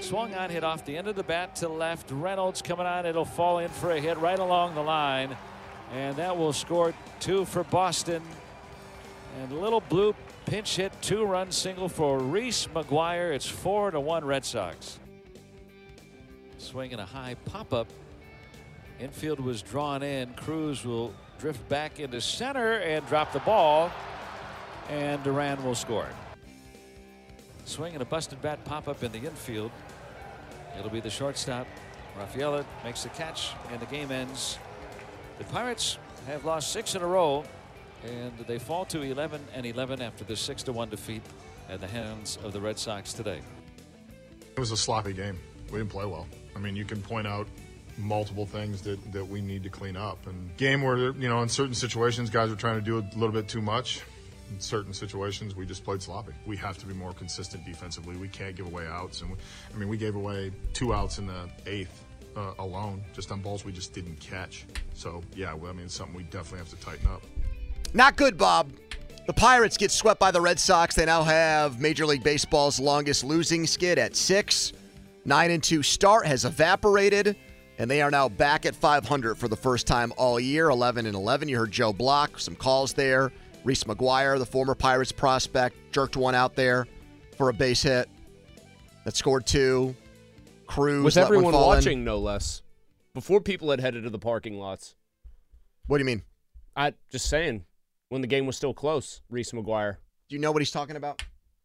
Swung on, hit off the end of the bat to left. Reynolds coming on. It'll fall in for a hit right along the line. And that will score 2 for Boston. And a little blue pinch hit 2-run single for Reese McGuire. It's 4-1 Red Sox. Swinging a high pop-up. Infield was drawn in. Cruz will drift back into center and drop the ball. And Duran will score. Swinging a busted bat pop-up in the infield. It'll be the shortstop. Rafaela makes the catch and the game ends. The Pirates have lost 6 in a row and they fall to 11-11 after the 6-1 defeat at the hands of the Red Sox today. It was a sloppy game. We didn't play well. I mean, you can point out multiple things that we need to clean up. And game where, you know, in certain situations guys are trying to do a little bit too much. In certain situations, we just played sloppy. We have to be more consistent defensively. We can't give away outs. And we gave away 2 outs in the 8th alone, just on balls we just didn't catch. So, yeah, I mean, it's something we definitely have to tighten up. Not good, Bob. The Pirates get swept by the Red Sox. They now have Major League Baseball's longest losing skid at 6. 9-2 start has evaporated, and they are now back at 500 for the first time all year, 11-11. You heard Joe Block, some calls there. Reese McGuire, the former Pirates prospect, jerked one out there for a base hit that scored 2. Cruz with everyone watching, no less, before people had headed to the parking lots. What do you mean? I just saying, when the game was still close, Reese McGuire. Do you know what he's talking about?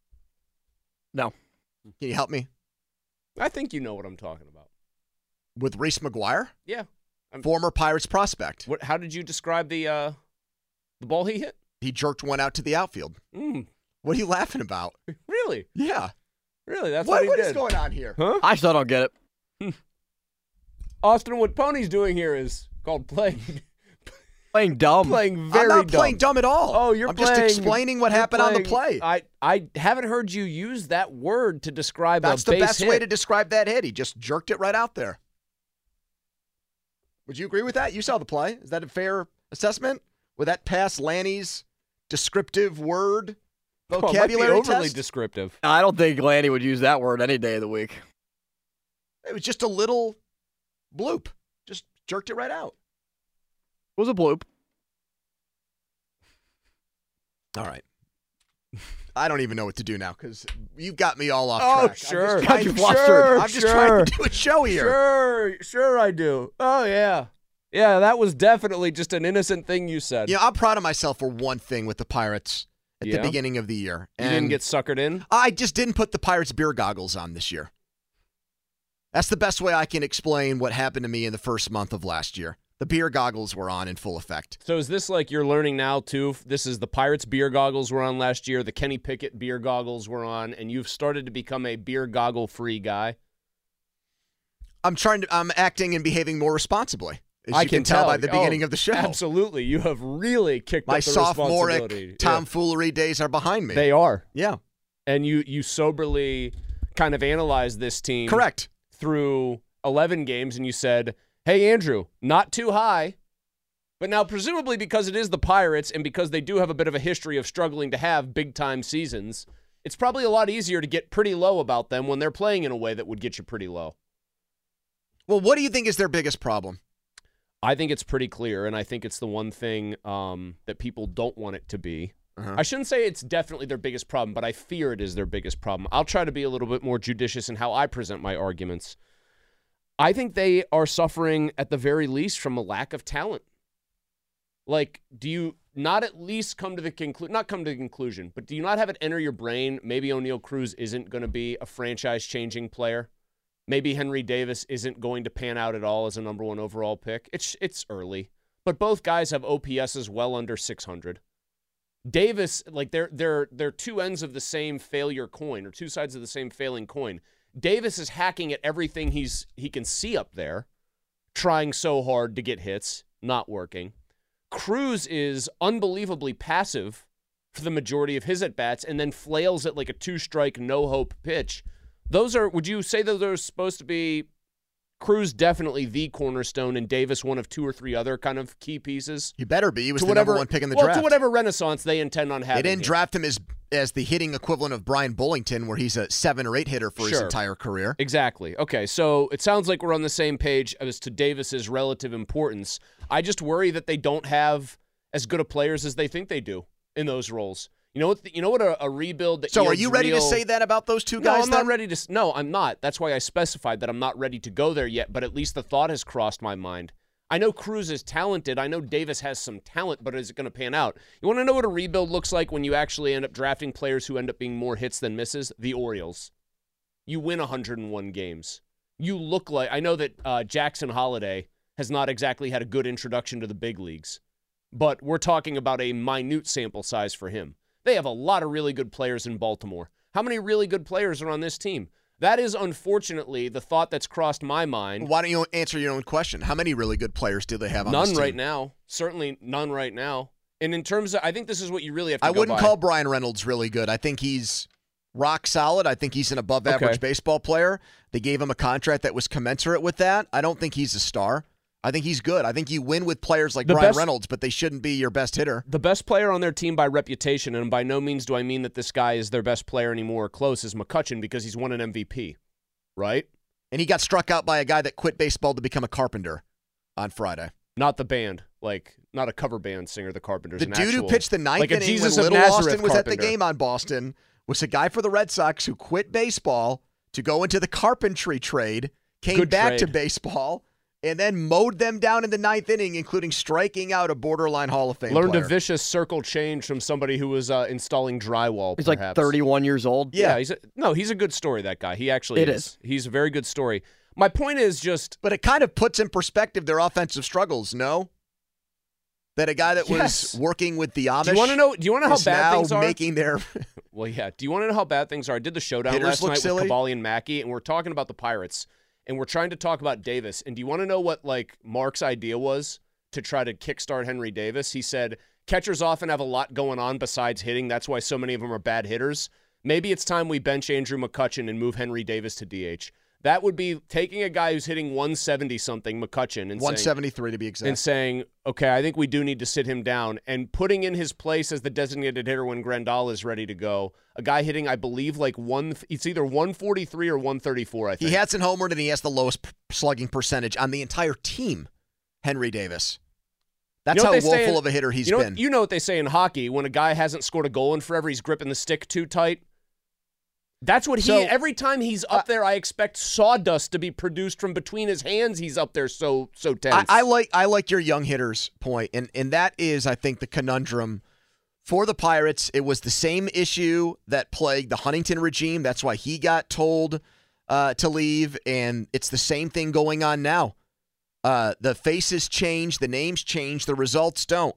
No. Can you help me? I think you know what I'm talking about. With Reese McGuire? Yeah. Former Pirates prospect. How did you describe the ball he hit? He jerked one out to the outfield. What are you laughing about? Really? Yeah. Really? That's what he did. What is going on here? Huh? I still don't get it. Austin, what Pony's doing here is called playing dumb. Playing very I'm not dumb. playing dumb at all. Oh, I'm just explaining what happened on the play. I haven't heard you use that word to describe That's a base the best hit. way to describe that hit. He just jerked it right out there. Would you agree with that? You saw the play. Is that a fair assessment? Would that pass Lanny's descriptive word vocabulary it might be overly test? descriptive. I don't think Lanny would use that word any day of the week. It was just a little bloop. Just jerked it right out. It was a bloop. All right. I don't even know what to do now because you've got me all off Oh, track. sure. I'm just trying to do a show here. Sure I do. Oh, yeah. Yeah, that was definitely just an innocent thing you said. Yeah, I'm proud of myself for one thing with the Pirates at the beginning of the year. You didn't get suckered in? I just didn't put the Pirates beer goggles on this year. That's the best way I can explain what happened to me in the first month of last year. The beer goggles were on in full effect. So is this like you're learning now, too? This is the Pirates beer goggles were on last year. The Kenny Pickett beer goggles were on, and you've started to become a beer goggle-free guy? I'm acting and behaving more responsibly. As I you can tell by the beginning of the show. Absolutely. You have really kicked My up the sophomoric responsibility. tomfoolery days are behind me. They are. Yeah. And you soberly kind of analyzed this team. Correct. Through 11 games, and you said, hey, Andrew, not too high. But now, presumably because it is the Pirates and because they do have a bit of a history of struggling to have big-time seasons, it's probably a lot easier to get pretty low about them when they're playing in a way that would get you pretty low. Well, what do you think is their biggest problem? I think it's pretty clear, and I think it's the one thing that people don't want it to be. I shouldn't say it's definitely their biggest problem, but I fear it is their biggest problem. I'll try to be a little bit more judicious in how I present my arguments. I think they are suffering, at the very least, from a lack of talent. Like, do you not at least come to the conclusion, but do you not have it enter your brain, maybe O'Neal Cruz isn't going to be a franchise-changing player? Maybe Henry Davis isn't going to pan out at all as a number 1 overall pick. It's early. But both guys have OPSs well under 600. Davis, like they're two ends of the same failure coin, or two sides of the same failing coin. Davis is hacking at everything he can see up there, trying so hard to get hits, not working. Cruz is unbelievably passive for the majority of his at-bats and then flails at like a 2-strike, no-hope pitch. Would you say those are supposed to be Cruz definitely the cornerstone, and Davis one of 2 or 3 other kind of key pieces. He better be. He was the number 1 pick in the draft. To whatever renaissance they intend on having. They didn't draft him as the hitting equivalent of Brian Bullington, where he's a 7 or 8 hitter for his entire career. Exactly. Okay, so it sounds like we're on the same page as to Davis's relative importance. I just worry that they don't have as good of players as they think they do in those roles. You know what a rebuild that So are you ready to say that about those two guys? No, I'm not ready to. No, I'm not. That's why I specified that I'm not ready to go there yet, but at least the thought has crossed my mind. I know Cruz is talented. I know Davis has some talent, but is it going to pan out? You want to know what a rebuild looks like when you actually end up drafting players who end up being more hits than misses? The Orioles. You win 101 games. You look like, I know that Jackson Holliday has not exactly had a good introduction to the big leagues, but we're talking about a minute sample size for him. They have a lot of really good players in Baltimore. How many really good players are on this team? That is, unfortunately, the thought that's crossed my mind. Why don't you answer your own question? How many really good players do they have on this team? None right now. Certainly none right now. And in terms of, I think this is what you really have to go by. I wouldn't call Brian Reynolds really good. I think he's rock solid. I think he's an above-average baseball player. They gave him a contract that was commensurate with that. I don't think he's a star. I think he's good. I think you win with players like Brian Reynolds, but they shouldn't be your best hitter. The best player on their team by reputation, and by no means do I mean that this guy is their best player anymore or close, is McCutchen because he's won an MVP, right? And he got struck out by a guy that quit baseball to become a carpenter on Friday. Not the band, like not a cover band singer, the Carpenters. The dude who pitched the ninth like inning when Little Austin was at the game on Boston was a guy for the Red Sox who quit baseball to go into the carpentry trade, came back to baseball, and then mowed them down in the ninth inning, including striking out a borderline Hall of Fame player. Learned a vicious circle change from somebody who was installing drywall, He's perhaps. like 31 years old. Yeah, he's a good story, that guy. He actually is. He's a very good story. My point is just... But it kind of puts in perspective their offensive struggles, no? That a guy that was working with the Amish do you want to know how bad things are? Making their... Well, yeah. Do you want to know how bad things are? I did the showdown last night with Cavalli and Mackey, and we're talking about the Pirates. And we're trying to talk about Davis. And do you want to know what, like, Mark's idea was to try to kickstart Henry Davis? He said, catchers often have a lot going on besides hitting. That's why so many of them are bad hitters. Maybe it's time we bench Andrew McCutchen and move Henry Davis to DH. That would be taking a guy who's hitting 170-something, McCutchen, and 173 to be exact, and saying, okay, I think we do need to sit him down, and putting in his place as the designated hitter when Grandal is ready to go. A guy hitting, I believe, like it's either 143 or 134, I think. He hasn't homered, and he has the lowest slugging percentage on the entire team, Henry Davis. That's how woeful of a hitter he's been. You know what they say in hockey, when a guy hasn't scored a goal in forever, he's gripping the stick too tight. That's what every time he's up there, I expect sawdust to be produced from between his hands. He's up there so tense. I like your young hitters point, and that is, I think, the conundrum for the Pirates. It was the same issue that plagued the Huntington regime. That's why he got told to leave, and it's the same thing going on now. The faces change, the names change, the results don't.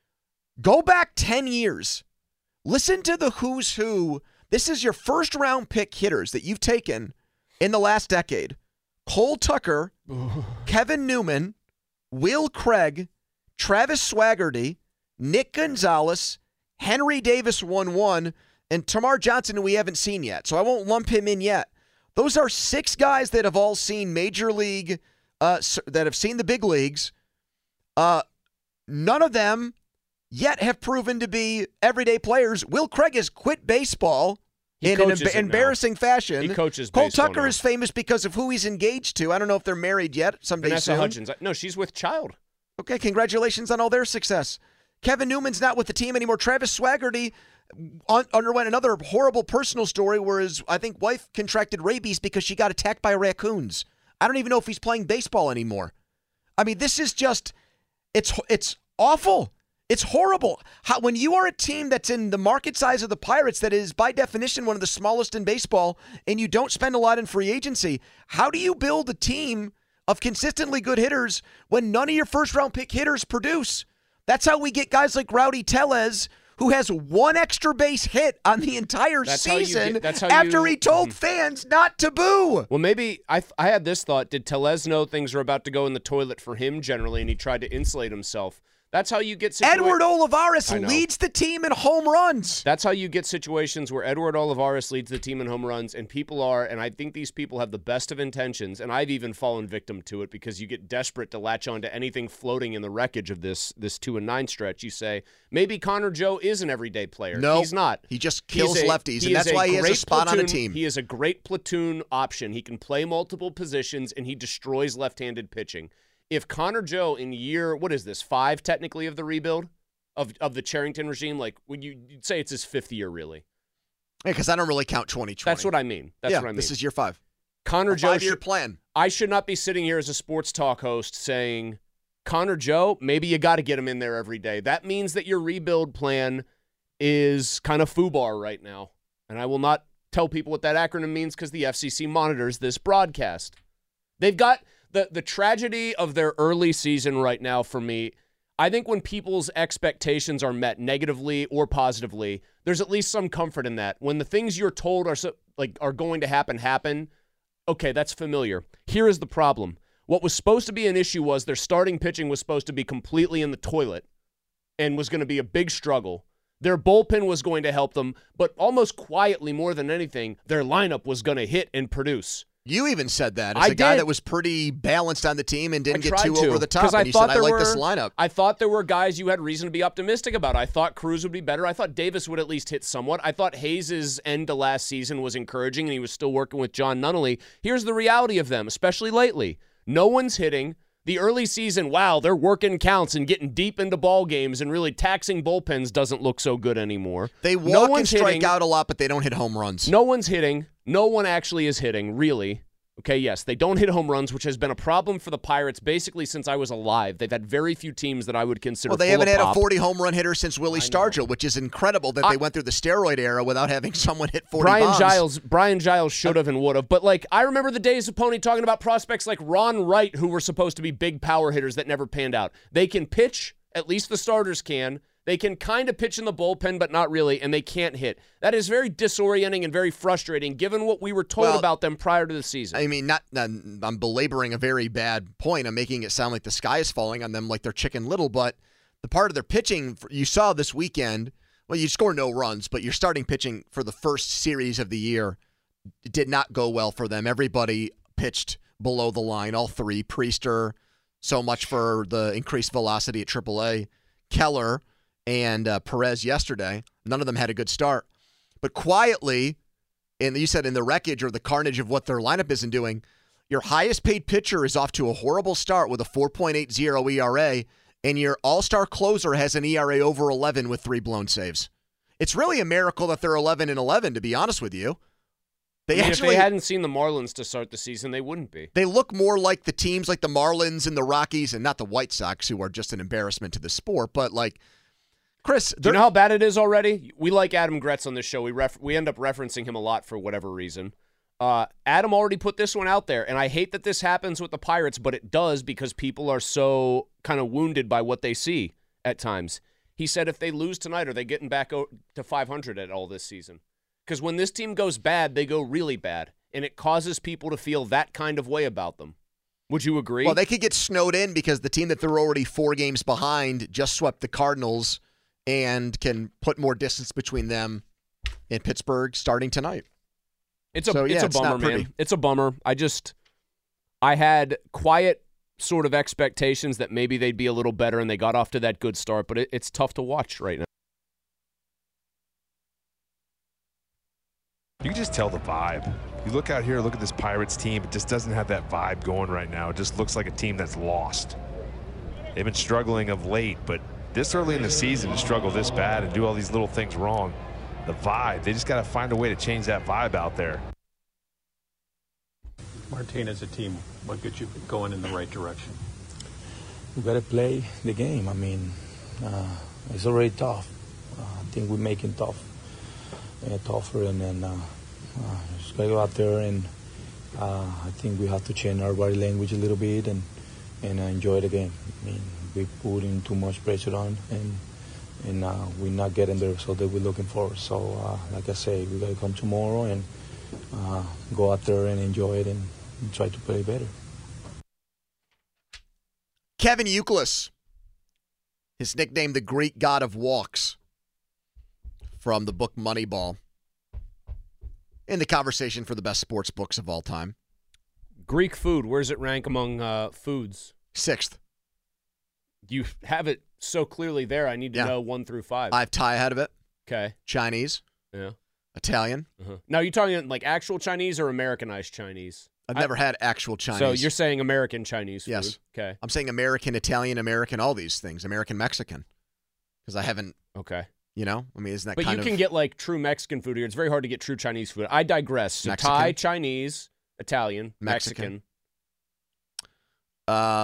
Go back 10 years. Listen to the who's who. This is your first-round pick hitters that you've taken in the last decade. Cole Tucker, Kevin Newman, Will Craig, Travis Swaggerty, Nick Gonzalez, Henry Davis 1-1, and Tamar Johnson, who we haven't seen yet. So I won't lump him in yet. Those are 6 guys that have all seen major league, that have seen the big leagues. None of them yet have proven to be everyday players. Will Craig has quit baseball in an embarrassing fashion. He coaches Cole baseball Tucker now. is famous because of who he's engaged to. I don't know if they're married yet. Someday Vanessa soon. Hudgens. No, she's with child. Okay, congratulations on all their success. Kevin Newman's not with the team anymore. Travis Swaggerty underwent another horrible personal story where his, I think, wife contracted rabies because she got attacked by raccoons. I don't even know if he's playing baseball anymore. I mean, this is just, it's awful. It's horrible. When you are a team that's in the market size of the Pirates, that is by definition one of the smallest in baseball, and you don't spend a lot in free agency, how do you build a team of consistently good hitters when none of your first-round pick hitters produce? That's how we get guys like Rowdy Tellez, who has 1 extra base hit on the entire season after he told fans not to boo. Well, maybe I had this thought. Did Tellez know things were about to go in the toilet for him generally, and he tried to insulate himself? That's how you get Edward Olivares I know. leads the team in home runs. That's how you get situations where Edward Olivares leads the team in home runs, and people are, and I think these people have the best of intentions, and I've even fallen victim to it because you get desperate to latch on to anything floating in the wreckage of this 2-9 stretch. You say, maybe Connor Joe is an everyday player. No, he's not. He just kills lefties, and that's why he has a spot on the team. He is a great platoon option. He can play multiple positions, and he destroys left-handed pitching. If Connor Joe in year, what is this, 5 technically of the rebuild of the Cherington regime, like you'd say it's his 5th year really. Yeah, because I don't really count 2020. That's what I mean. That's what I mean. This is year 5. Connor Joe 5-year plan. I should not be sitting here as a sports talk host saying, Connor Joe, maybe you got to get him in there every day. That means that your rebuild plan is kind of FUBAR right now. And I will not tell people what that acronym means because the FCC monitors this broadcast. They've got the tragedy of their early season right now for me. I think when people's expectations are met negatively or positively, there's at least some comfort in that. When the things you're told are going to happen, okay, that's familiar. Here is the problem. What was supposed to be an issue was their starting pitching was supposed to be completely in the toilet and was going to be a big struggle. Their bullpen was going to help them, but almost quietly more than anything, their lineup was going to hit and produce. You even said that as a guy that was pretty balanced on the team and didn't get too over the top. And you said, I like this lineup. I thought there were guys you had reason to be optimistic about. I thought Cruz would be better. I thought Davis would at least hit somewhat. I thought Hayes' end to last season was encouraging, and he was still working with John Nunnally. Here's the reality of them, especially lately. No one's hitting. The early season, wow, they're working counts and getting deep into ball games and really taxing bullpens doesn't look so good anymore. They walk and strike out a lot, but they don't hit home runs. No one's hitting. No one actually is hitting, really. Okay, yes, they don't hit home runs, which has been a problem for the Pirates basically since I was alive. They've had very few teams that I would consider they haven't had a 40 home run hitter since Willie Stargell, which is incredible that they went through the steroid era without having someone hit 40 bombs. Brian Giles should have and would have. But, I remember the days of Pony talking about prospects like Ron Wright, who were supposed to be big power hitters that never panned out. They can pitch, at least the starters can. They can kind of pitch in the bullpen, but not really, and they can't hit. That is very disorienting and very frustrating, given what we were told about them prior to the season. I mean, I'm belaboring a very bad point. I'm making it sound like the sky is falling on them like they're Chicken Little, but the part of their pitching you saw this weekend, well, you score no runs, but your starting pitching for the first series of the year did not go well for them. Everybody pitched below the line, all 3. Priester, so much for the increased velocity at AAA. Keller and Perez yesterday. None of them had a good start. But quietly, and you said in the wreckage or the carnage of what their lineup isn't doing, your highest paid pitcher is off to a horrible start with a 4.80 ERA, and your all-star closer has an ERA over 11 with 3 blown saves. It's really a miracle that they're 11-11, to be honest with you. If they hadn't seen the Marlins to start the season, they wouldn't be. They look more like the teams like the Marlins and the Rockies, and not the White Sox, who are just an embarrassment to the sport, but Chris, do you know how bad it is already? We like Adam Gretz on this show. We end up referencing him a lot for whatever reason. Adam already put this one out there, and I hate that this happens with the Pirates, but it does because people are so kind of wounded by what they see at times. He said if they lose tonight, are they getting back to 500 at all this season? Because when this team goes bad, they go really bad, and it causes people to feel that kind of way about them. Would you agree? Well, they could get snowed in because the team that they're already 4 games behind just swept the Cardinals and can put more distance between them and Pittsburgh starting tonight. It's a bummer, man. It's a bummer. I had quiet sort of expectations that maybe they'd be a little better, and they got off to that good start, but it's tough to watch right now. You can just tell the vibe. You look out here, look at this Pirates team, it just doesn't have that vibe going right now. It just looks like a team that's lost. They've been struggling of late, but this early in the season to struggle this bad and do all these little things wrong, the vibe, they just got to find a way to change that vibe out there. Martin, as a team, what gets you going in the right direction? We got to play the game. I mean, it's already tough. I think we're making tougher, and then just got to go out there, and I think we have to change our body language a little bit and enjoy the game. I mean, we put in too much pressure on, and we're not getting the result that we're looking for. So, like I say, we got to come tomorrow and go out there and enjoy it and try to play better. Kevin Youkilis, His nickname, the Greek god of walks, from the book Moneyball. In the conversation for the best sports books of all time. Greek food, where does it rank among foods? 6th. You have it so clearly there. I need to know 1 through 5. I have Thai ahead of it. Okay. Chinese. Yeah. Italian. Now, you talking like actual Chinese or Americanized Chinese? I've never had actual Chinese. So you're saying American Chinese food? Yes. Okay. I'm saying American, Italian, American, all these things. American, Mexican. Because I haven't, Okay. you know? I mean, isn't that But kind you of... can get like true Mexican food here. It's very hard to get true Chinese food. I digress. So Mexican. Thai, Chinese, Italian, Mexican. I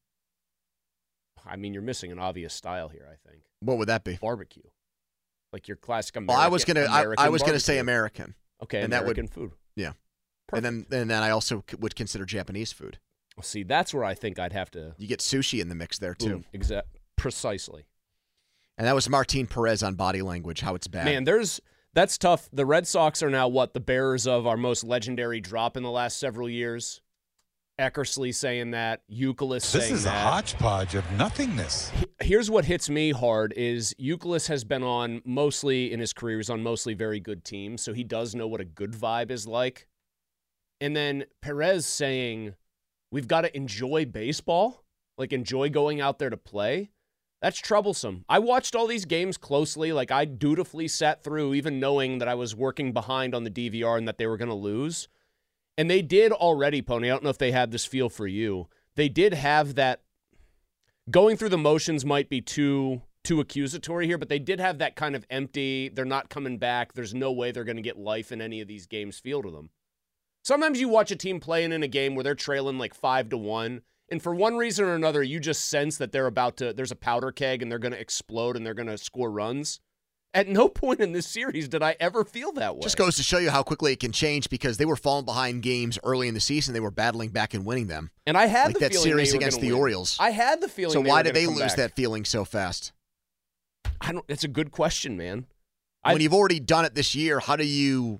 mean, you're missing an obvious style here, I think. What would that be? Barbecue. Like your classic American. Well, I was gonna say barbecue. American. Okay, and that American food. Yeah. Perfect. And then I also would consider Japanese food. Well, see, that's where I think I'd have to. You get sushi in the mix there too. Precisely. And that was Martin Perez on Body Language. How it's bad. Man, that's tough. The Red Sox are now the bearers of our most legendary drop in the last several years. Eckersley saying that, Youkilis saying that. This is a hodgepodge of nothingness. Here's what hits me hard is Youkilis has been on mostly in his career, he's on mostly very good teams, so he does know what a good vibe is like. And then Perez saying, we've got to enjoy baseball, like enjoy going out there to play. That's troublesome. I watched all these games closely. Like I dutifully sat through, even knowing that I was working behind on the DVR and that they were going to lose. And they did already, Pony. I don't know if they had this feel for you. They did have that. Going through the motions might be too accusatory here, but they did have that kind of empty, they're not coming back, there's no way they're going to get life in any of these games feel to them. Sometimes you watch a team playing in a game where they're trailing like 5-1, and for one reason or another, you just sense that there's a powder keg and they're going to explode and they're going to score runs. At no point in this series did I ever feel that way. Just goes to show you how quickly it can change because they were falling behind games early in the season. They were battling back and winning them. And I had like the that feeling series they were against the win. Orioles. I had the feeling. So why did they lose lose that feeling so fast? It's a good question, man. When you've already done it this year, how do you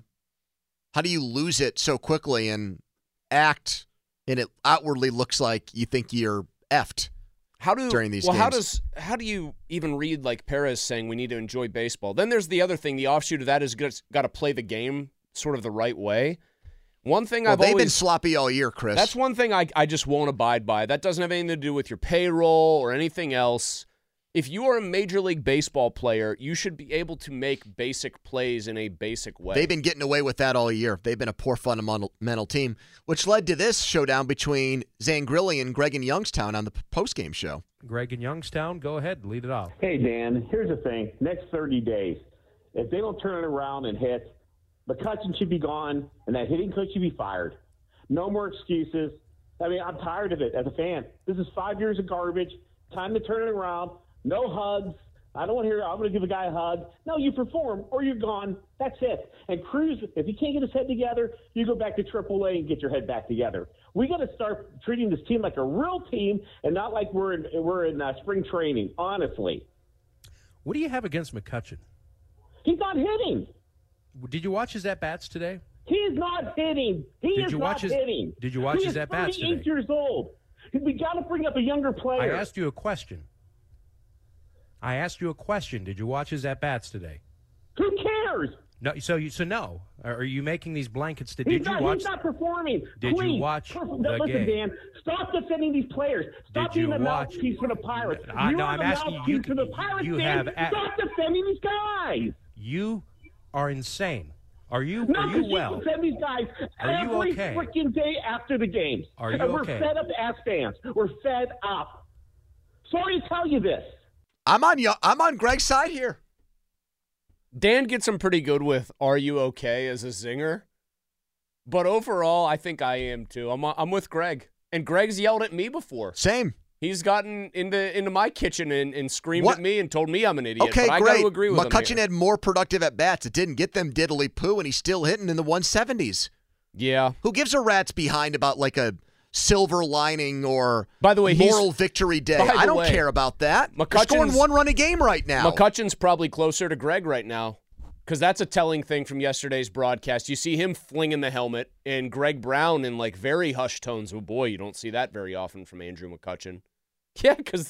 lose it so quickly and act and it outwardly looks like you think you're effed? During these games. How do you even read like Perez saying we need to enjoy baseball? Then there's the other thing. The offshoot of that is got to play the game sort of the right way. One thing they've been sloppy all year, Chris. That's one thing I just won't abide by. That doesn't have anything to do with your payroll or anything else. If you are a Major League Baseball player, you should be able to make basic plays in a basic way. They've been getting away with that all year. They've been a poor fundamental team, which led to this showdown between Zangrilli and Greg in Youngstown on the postgame show. Greg in Youngstown, go ahead, lead it off. Hey, Dan, here's the thing. Next 30 days, if they don't turn it around and hit, McCutchen should be gone, and that hitting coach should be fired. No more excuses. I mean, I'm tired of it as a fan. This is 5 years of garbage. Time to turn it around. No hugs. I don't want to hear, I'm going to give a guy a hug. No, you perform or you're gone. That's it. And Cruz, if he can't get his head together, you go back to AAA and get your head back together. We got to start treating this team like a real team and not like we're in spring training, honestly. What do you have against McCutchen? He's not hitting. Did you watch his at-bats today? He is not hitting. He is not hitting. Did you watch his at-bats today? He is 38 years old. We got to bring up a younger player. I asked you a question. Did you watch his at-bats today? Who cares? No. So no. Are you making these blankets? He's not performing. Did Please, you watch the listen, game? Dan, stop defending these players. Stop being the mouthpiece for the Pirates. No, I'm asking you. For the Pirates, stop defending these guys. You are insane. Are you well? You defend these guys every freaking day after the games. Are you and okay? We're fed up as fans. We're fed up. Sorry to tell you this. I'm on Greg's side here. Dan gets him pretty good with "Are you okay?" as a zinger, but overall, I think I am too. I'm with Greg, and Greg's yelled at me before. Same. He's gotten into my kitchen and screamed at me and told me I'm an idiot. Okay, but great. I got to agree with him. McCutchen had more productive at bats. It didn't get them diddly poo, and he's still hitting in the 170s. Yeah. Who gives a rat's behind about like a silver lining or by the way, moral victory day? I don't care about that. They're scoring one run a game right now. McCutchen's probably closer to Greg right now because that's a telling thing from yesterday's broadcast. You see him flinging the helmet and Greg Brown in like very hushed tones. Oh boy, you don't see that very often from Andrew McCutchen. Yeah, because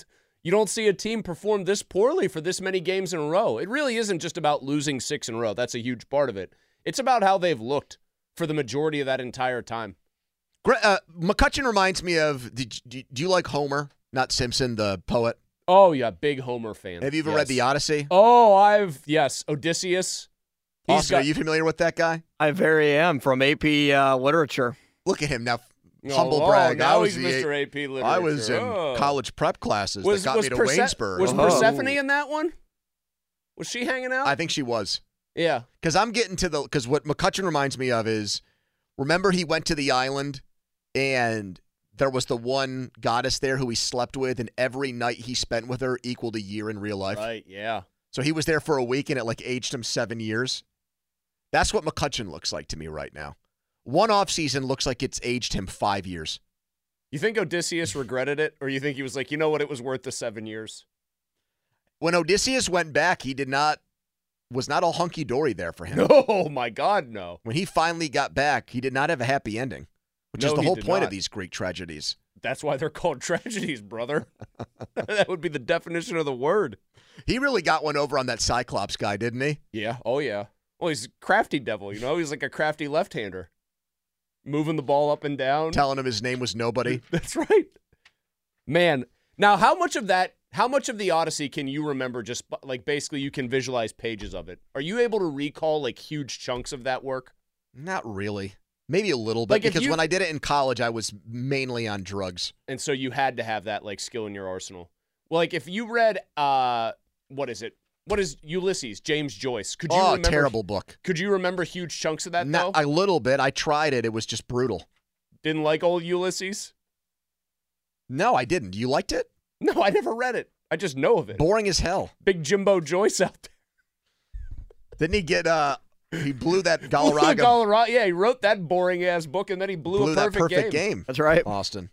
You don't see a team perform this poorly for this many games in a row. It really isn't just about losing 6 in a row. That's a huge part of it. It's about how they've looked for the majority of that entire time. McCutchen reminds me of, do you like Homer, not Simpson, the poet? Oh, yeah, big Homer fan. Have you ever read The Odyssey? Oh, yes. Odysseus. Austin, are you familiar with that guy? I very am, from AP Literature. Look at him now. Humble brag. Now he's Mr. AP Literature. I was in college prep classes that got me to Waynesburg. Was Persephone in that one? Was she hanging out? I think she was. Yeah. Because I'm getting to because what McCutchen reminds me of is, remember he went to the island and there was the one goddess there who he slept with, and every night he spent with her equaled a year in real life. Right, yeah. So he was there for a week and it aged him 7 years. That's what McCutchen looks like to me right now. One off season looks like it's aged him 5 years. You think Odysseus regretted it, or you think he was like, you know what, it was worth the 7 years? When Odysseus went back, was not all hunky-dory there for him. Oh, my God, no. When he finally got back, he did not have a happy ending, which is the whole point of these Greek tragedies. That's why they're called tragedies, brother. That would be the definition of the word. He really got one over on that Cyclops guy, didn't he? Yeah. Oh, yeah. Well, he's a crafty devil, He's like a crafty left-hander. Moving the ball up and down. Telling him his name was nobody. That's right. Man. Now, how much of the Odyssey can you remember just, basically you can visualize pages of it? Are you able to recall, huge chunks of that work? Not really. Maybe a little bit, because when I did it in college, I was mainly on drugs. And so you had to have that, skill in your arsenal. Well, if you read, what is it? What is Ulysses, James Joyce? Could you remember? Terrible book. Could you remember huge chunks of that, though? A little bit. I tried it. It was just brutal. Didn't like old Ulysses? No, I didn't. You liked it? No, I never read it. I just know of it. Boring as hell. Big Jimbo Joyce out there. Didn't he get, he blew that Galarraga. Yeah, he wrote that boring-ass book, and then he blew a perfect game. That's right. Austin.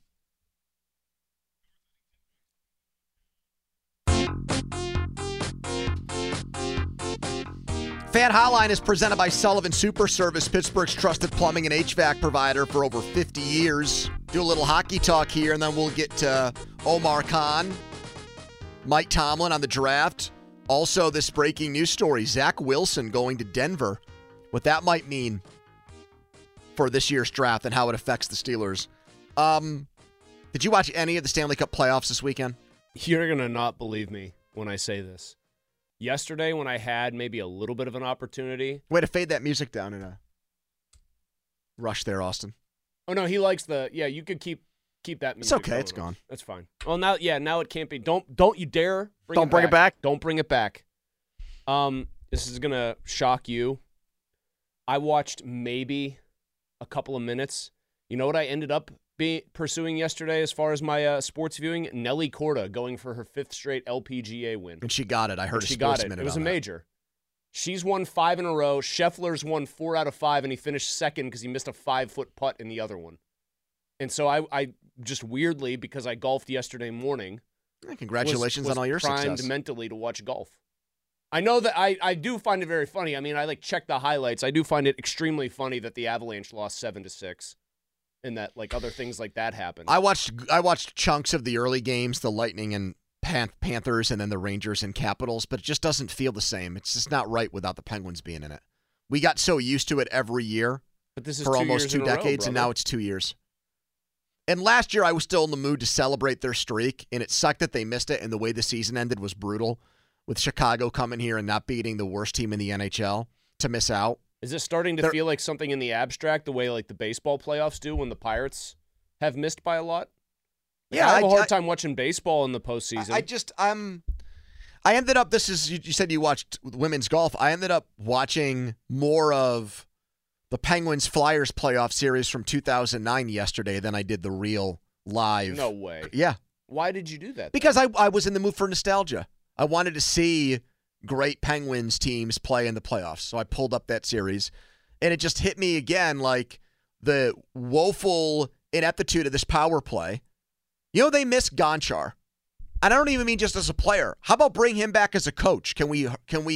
Fan Hotline is presented by Sullivan Super Service, Pittsburgh's trusted plumbing and HVAC provider for over 50 years. Do a little hockey talk here, and then we'll get to Omar Khan, Mike Tomlin on the draft. Also, this breaking news story, Zach Wilson going to Denver. What that might mean for this year's draft and how it affects the Steelers. Did you watch any of the Stanley Cup playoffs this weekend? You're going to not believe me when I say this. Yesterday, when I had maybe a little bit of an opportunity. Way to fade that music down in a rush there, Austin. Oh, no, he likes you could keep that music. It's okay, it's gone. That's fine. Well, now it can't be. Don't you dare bring it back. Don't bring it back. This is going to shock you. I watched maybe a couple of minutes. You know what I ended up pursuing yesterday as far as my sports viewing? Nelly Korda going for her 5th straight LPGA win. And she got it. I heard she got it. It was a major. She's won 5 in a row. Scheffler's won 4 out of 5, and he finished second because he missed a 5-foot putt in the other one. And so I just weirdly, because I golfed yesterday morning. Congratulations on all your success. Primed mentally to watch golf. I know that I do find it very funny. I mean, I check the highlights. I do find it extremely funny that the Avalanche lost 7-6. And that other things like that happened. I watched chunks of the early games, the Lightning and Panthers, and then the Rangers and Capitals, but it just doesn't feel the same. It's just not right without the Penguins being in it. We got so used to it every year, but this is for almost 2 decades, and now it's 2 years. And last year, I was still in the mood to celebrate their streak, and it sucked that they missed it, and the way the season ended was brutal, with Chicago coming here and not beating the worst team in the NHL to miss out. Is this starting to feel like something in the abstract, the way the baseball playoffs do when the Pirates have missed by a lot? Yeah, I have a hard time watching baseball in the postseason. I ended up, you said you watched women's golf. I ended up watching more of the Penguins-Flyers playoff series from 2009 yesterday than I did the real live. No way. Yeah. Why did you do that? Because I was in the mood for nostalgia. I wanted to see great Penguins teams play in the playoffs. So I pulled up that series, and it just hit me again the woeful ineptitude of this power play. They missed Gonchar. And I don't even mean just as a player. How about bring him back as a coach? Can we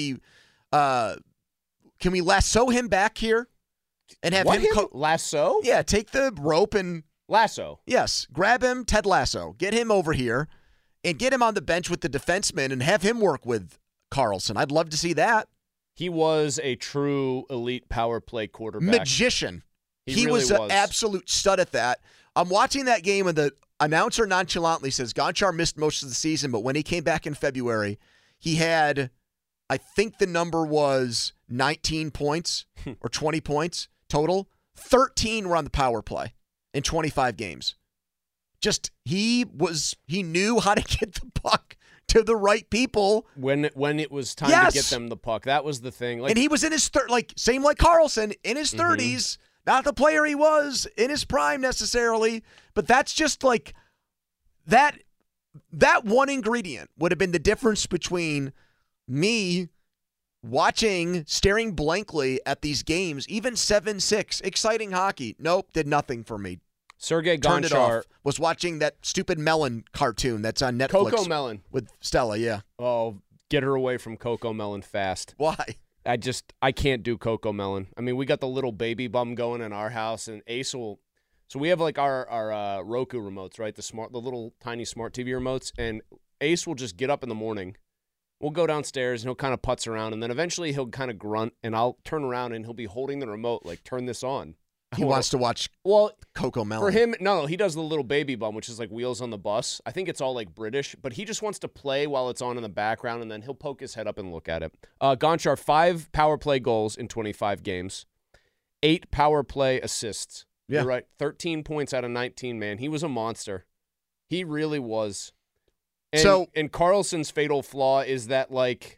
lasso him back here and have him lasso? Yeah, take the rope and lasso. Yes, grab him, Ted Lasso. Get him over here and get him on the bench with the defenseman and have him work with Carlson. I'd love to see that. He was a true elite power play quarterback. Magician. He really was an absolute stud at that. I'm watching that game, and the announcer nonchalantly says Gonchar missed most of the season, but when he came back in February, he had, I think the number was 19 points or 20 points total. 13 were on the power play in 25 games. Just he knew how to get the puck to the right people when it was time to get them the puck. That was the thing. And he was in his same like Carlson in his 30s. Not the player he was in his prime necessarily, but that's just like that one ingredient would have been the difference between me staring blankly at these games, even 7-6, exciting hockey. Nope, did nothing for me. Sergei Turned it off. Gonchar Was watching that stupid Melon cartoon that's on Netflix. Coco Melon with Stella, yeah. Oh, get her away from Coco Melon fast. Why? I can't do Coco Melon. I mean, we got the little baby bum going in our house, and Ace will. So we have like our Roku remotes, right? The little tiny smart TV remotes, and Ace will just get up in the morning. We'll go downstairs, and he'll kind of putz around, and then eventually he'll kind of grunt, and I'll turn around, and he'll be holding the remote, like, turn this on. He wants to watch Coco Melon. For him, no, he does the little baby bum, which is like Wheels on the Bus. I think it's all like British, but he just wants to play while it's on in the background, and then he'll poke his head up and look at it. Gonchar, 5 power play goals in 25 games, 8 power play assists. Yeah. You're right, 13 points out of 19, man. He was a monster. He really was. And Carlson's fatal flaw is that, like,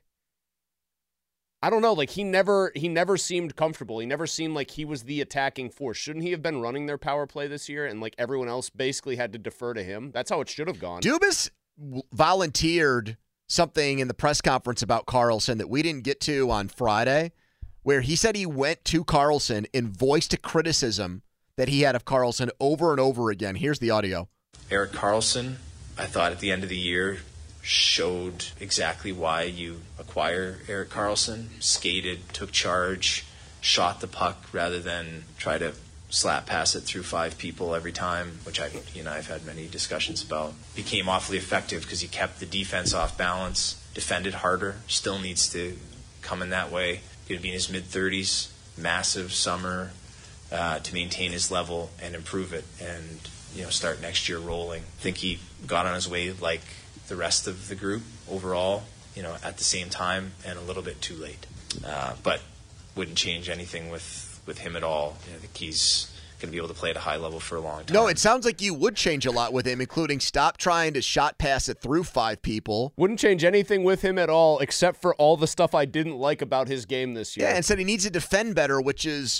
I don't know, like he never seemed comfortable. He never seemed like he was the attacking force. Shouldn't he have been running their power play this year, and like everyone else basically had to defer to him? That's how it should have gone. Dubas volunteered something in the press conference about Carlson that we didn't get to on Friday, where he said he went to Carlson and voiced a criticism that he had of Carlson over and over again. Here's the audio. Erik Karlsson, I thought at the end of the year, showed exactly why you acquire Erik Karlsson. Skated, took charge, shot the puck rather than try to slap pass it through 5 people every time, which he and I have had many discussions about. Became awfully effective because he kept the defense off balance, defended harder, still needs to come in that way. Going to be in his mid-30s, massive summer to maintain his level and improve it and start next year rolling. I think he got on his way like the rest of the group overall, at the same time and a little bit too late. But wouldn't change anything with him at all. I think he's going to be able to play at a high level for a long time. No, it sounds like you would change a lot with him, including stop trying to shot pass it through 5 people. Wouldn't change anything with him at all, except for all the stuff I didn't like about his game this year. Yeah, and said he needs to defend better, which is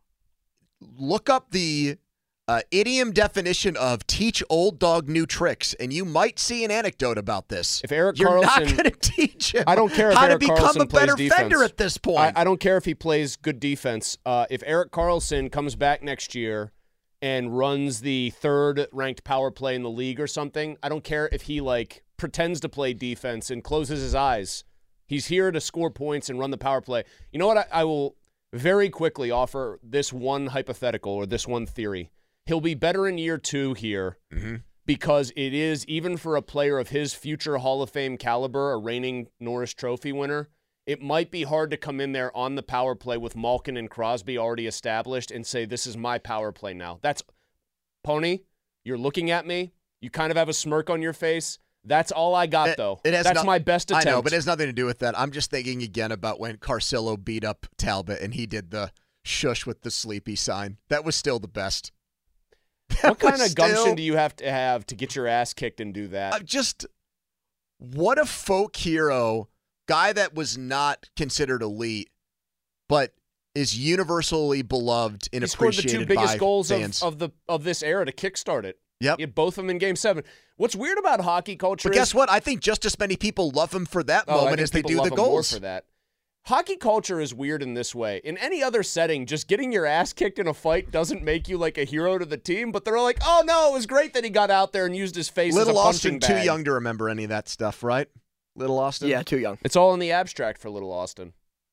look up the idiom definition of teach old dog new tricks, and you might see an anecdote about this. If Erik You're Karlsson, not going to teach him I don't care if how Erik to become Karlsson a better plays defender defense. at this point. I don't care if he plays good defense. If Erik Karlsson comes back next year and runs the 3rd ranked power play in the league or something, I don't care if he pretends to play defense and closes his eyes. He's here to score points and run the power play. You know what? I will very quickly offer this one hypothetical or this one theory. He'll be better in year 2 here because it is, even for a player of his future Hall of Fame caliber, a reigning Norris Trophy winner, it might be hard to come in there on the power play with Malkin and Crosby already established and say, this is my power play now. That's, Pony, you're looking at me. You kind of have a smirk on your face. That's all I got, though. That's my best attempt. I know, but it has nothing to do with that. I'm just thinking again about when Carcillo beat up Talbot and he did the shush with the sleepy sign. That was still the best. What kind of gumption do you have to get your ass kicked and do that? What a folk hero, guy that was not considered elite, but is universally beloved and appreciated by fans. He scored the 2 biggest goals of this era to kickstart it. Yep. He had both of them in Game 7. What's weird about hockey culture guess what? I think just as many people love him for that moment as they do the goals. More for that. Hockey culture is weird in this way. In any other setting, just getting your ass kicked in a fight doesn't make you like a hero to the team, but they're like, oh no, it was great that he got out there and used his face as a punching bag. Too young to remember any of that stuff, right? Little Austin? Yeah, too young. It's all in the abstract for Little Austin.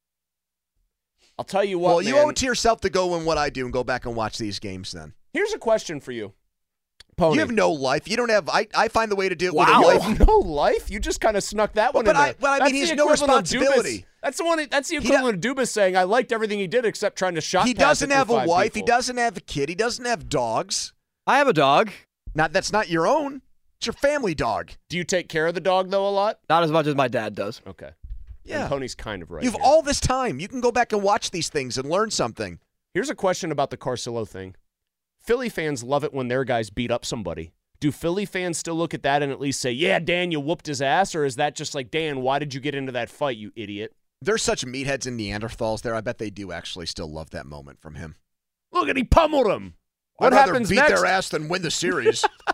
I'll tell you what, Well, you owe it to yourself to go in what I do and go back and watch these games then. Here's a question for you. Pony. You have no life. You don't have. I find the way to do it Wow. with a You life. have no life? You just kind of snuck that one in there. But I mean, he has no Dubas. responsibility. That's the equivalent of Dubas saying, I liked everything he did except trying to shot He pass doesn't it have through a 5 wife. people. He doesn't have a kid. He doesn't have dogs. I have a dog. That's not your own. It's your family dog. Do you take care of the dog, though, a lot? Not as much as my dad does. Okay. Yeah. And Pony's kind of right. You have here. all this time. You can go back and watch these things and learn something. Here's a question about the Carcillo thing. Philly fans love it when their guys beat up somebody. Do Philly fans still look at that and at least say, yeah, Dan, you whooped his ass? Or is that just like, Dan, why did you get into that fight, you idiot? There's such meatheads and Neanderthals there. I bet they do actually still love that moment from him. Look at he pummeled him. What I'd rather happens beat next? their ass than win the series.